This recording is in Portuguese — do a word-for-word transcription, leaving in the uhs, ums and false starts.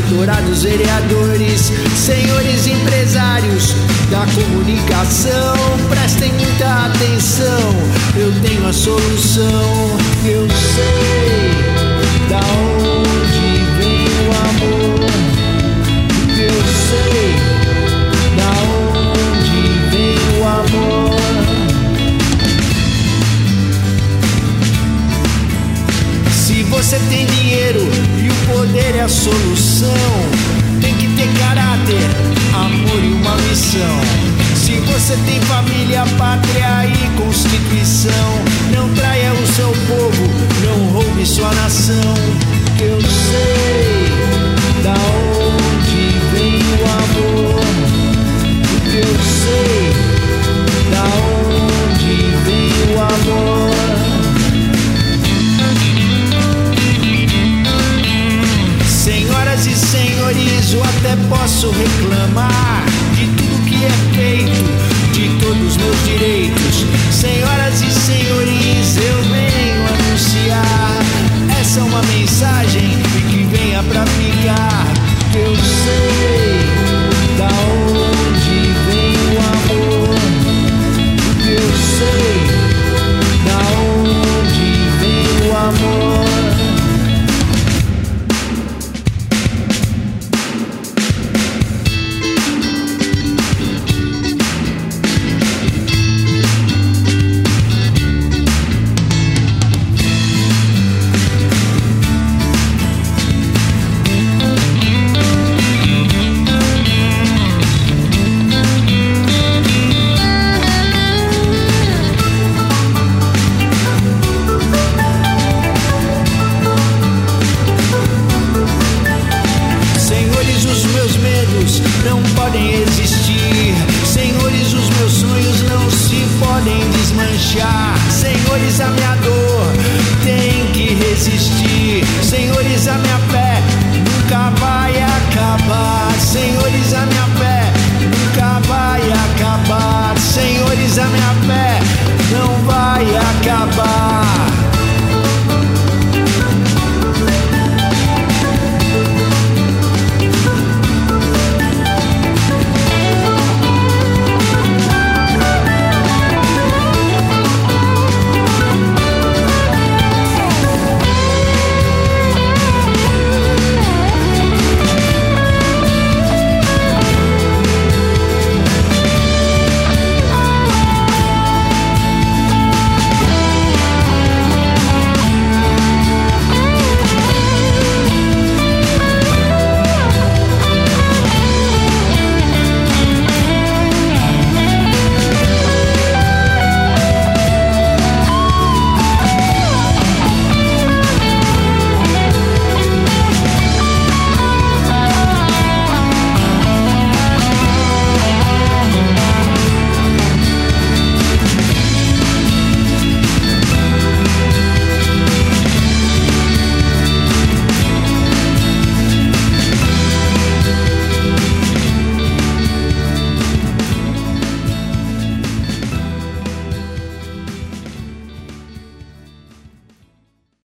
adorados vereadores, senhores empresários da comunicação, prestem muita atenção, eu tenho a solução. Eu sei da onde vem o amor, eu sei da onde vem o amor. Se você tem dinheiro e o poder é a solução, tem que ter caráter, amor e uma missão. Se você tem família, pátria e constituição, não traia o seu povo, não roube sua nação. Eu sei da onde vem o amor, eu sei da onde vem o amor. Senhoras e senhores, eu até posso reclamar de tudo que é feito, de todos os meus direitos. Senhoras e senhores, eu venho anunciar, essa é uma mensagem que venha pra ficar. Eu sei da onde vem o amor, eu sei da onde vem o amor. Não podem existir, senhores, os meus sonhos não se podem desmanchar. Senhores, a minha dor tem que resistir.